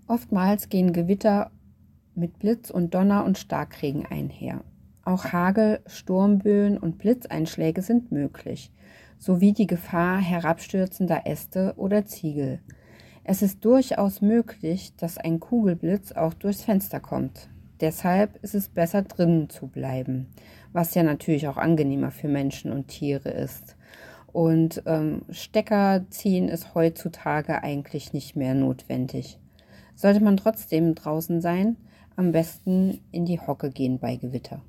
Oftmals gehen Gewitter mit Blitz und Donner und Starkregen einher. Auch Hagel, Sturmböen und Blitzeinschläge sind möglich, sowie die Gefahr herabstürzender Äste oder Ziegel. Es ist durchaus möglich, dass ein Kugelblitz auch durchs Fenster kommt. Deshalb ist es besser, drinnen zu bleiben, was ja natürlich auch angenehmer für Menschen und Tiere ist. Und Stecker ziehen ist heutzutage eigentlich nicht mehr notwendig. Sollte man trotzdem draußen sein, am besten in die Hocke gehen bei Gewitter.